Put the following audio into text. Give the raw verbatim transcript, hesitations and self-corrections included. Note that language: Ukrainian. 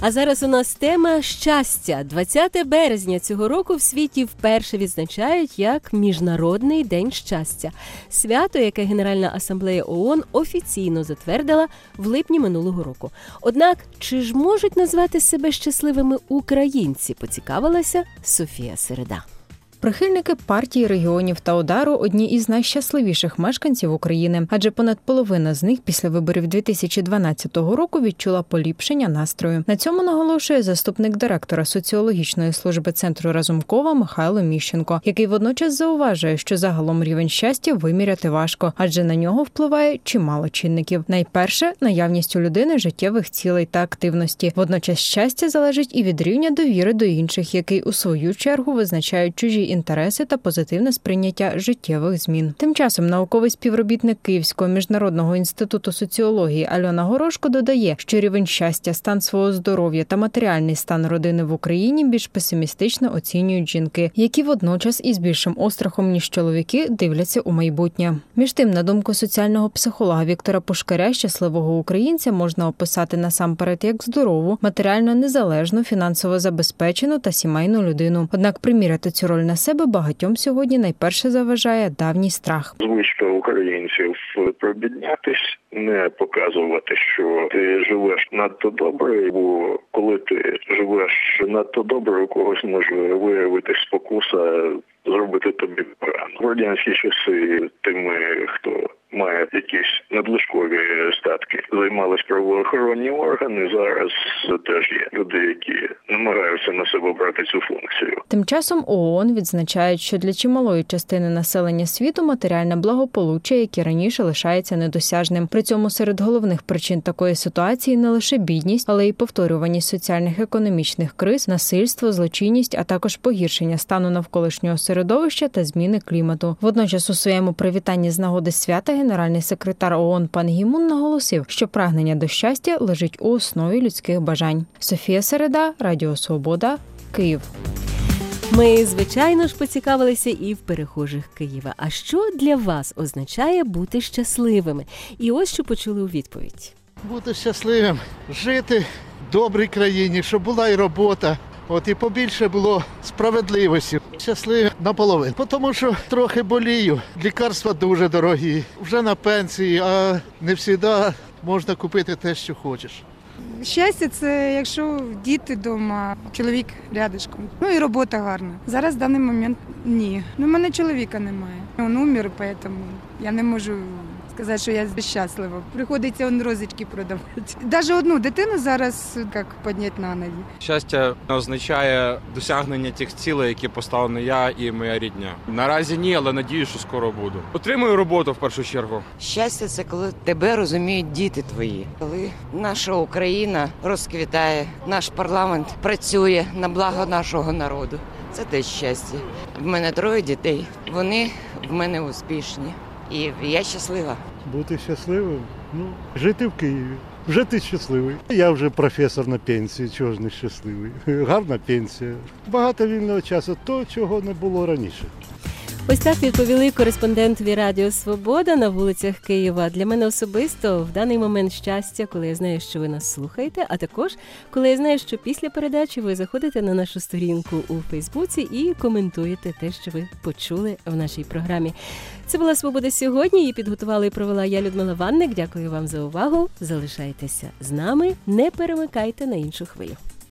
А зараз у нас тема щастя. двадцяте березня цього року в світі вперше відзначають як Міжнародний день щастя. Свято, яке Генеральна асамблея ООН офіційно затвердила в липні минулого року. Однак, чи ж можуть назвати себе щасливими українці, поцікавилася Софія Середа. Прихильники партії регіонів та Удару – одні із найщасливіших мешканців України, адже понад половина з них після виборів дві тисячі дванадцятого року відчула поліпшення настрою. На цьому наголошує заступник директора соціологічної служби Центру Разумкова Михайло Міщенко, який водночас зауважує, що загалом рівень щастя виміряти важко, адже на нього впливає чимало чинників. Найперше – наявність у людини життєвих цілей та активності. Водночас щастя залежить і від рівня довіри до інших, який у свою чергу визначають чужі інтереси та позитивне сприйняття життєвих змін. Тим часом науковий співробітник Київського міжнародного інституту соціології Альона Горошко додає, що рівень щастя, стан свого здоров'я та матеріальний стан родини в Україні більш песимістично оцінюють жінки, які водночас із більшим острахом, ніж чоловіки, дивляться у майбутнє. Між тим, на думку соціального психолога Віктора Пушкаря, щасливого українця можна описати насамперед як здорову, матеріально незалежну, фінансово забезпечену та сімейну людину. Однак приміряти цю роль на себе багатьом сьогодні найперше заважає давній страх. Звичка українців пробіднятись, не показувати, що ти живеш надто добре, бо коли ти живеш надто добре, у когось може виявитись спокуса зробити тобі погано. В радянські часи тими, хто має якісь надлишкові статки, займались правоохоронні органи, зараз теж є люди, які намагаються на себе брати цю функцію. Тим часом ООН відзначають, що для чималої частини населення світу матеріальне благополуччя, яке раніше лишається недосяжним. При цьому серед головних причин такої ситуації не лише бідність, але й повторюваність соціальних економічних криз, насильство, злочинність, а також погіршення стану навколишнього середовища та зміни клімату. Водночас у своєму привітанні з нагоди свята генеральний секретар ООН Пан Гі Мун наголосив, що прагнення до щастя лежить у основі людських бажань. Софія Середа, Радіо Свобода, Київ. Ми, звичайно ж, поцікавилися і в перехожих Києва. А що для вас означає бути щасливими? І ось що почули у відповідь. Бути щасливим, жити в добрій країні, щоб була і робота. От і побільше було справедливості. Щасливі наполовину. Тому що трохи болію. Лікарства дуже дорогі. Вже на пенсії, а не завжди можна купити те, що хочеш. Щастя – це якщо діти вдома, чоловік рядишком. Ну і робота гарна. Зараз в даний момент ні. Ну, в мене чоловіка немає. Він умер, тому я не можу сказати, що я щаслива. Приходиться он розочки продавати. Навіть одну дитину зараз як підняти на ноги. Щастя означає досягнення тих цілей, які поставлені я і моя рідня. Наразі ні, але надію, що скоро буду. Отримую роботу в першу чергу. Щастя – це коли тебе розуміють діти твої. Коли наша Україна розквітає, наш парламент працює на благо нашого народу. Це теж щастя. В мене троє дітей. Вони в мене успішні. І я щаслива. Бути щасливим? Ну, жити в Києві. Вже ти щасливий. Я вже професор на пенсії, чого ж не щасливий. Гарна пенсія. Багато вільного часу, то, чого не було раніше. Ось так відповіли кореспондентові Радіо Свобода на вулицях Києва. Для мене особисто в даний момент щастя, коли я знаю, що ви нас слухаєте, а також коли я знаю, що після передачі ви заходите на нашу сторінку у Фейсбуці і коментуєте те, що ви почули в нашій програмі. Це була «Свобода сьогодні». Її підготувала і провела я, Людмила Ванник. Дякую вам за увагу. Залишайтеся з нами. Не перемикайте на іншу хвилю.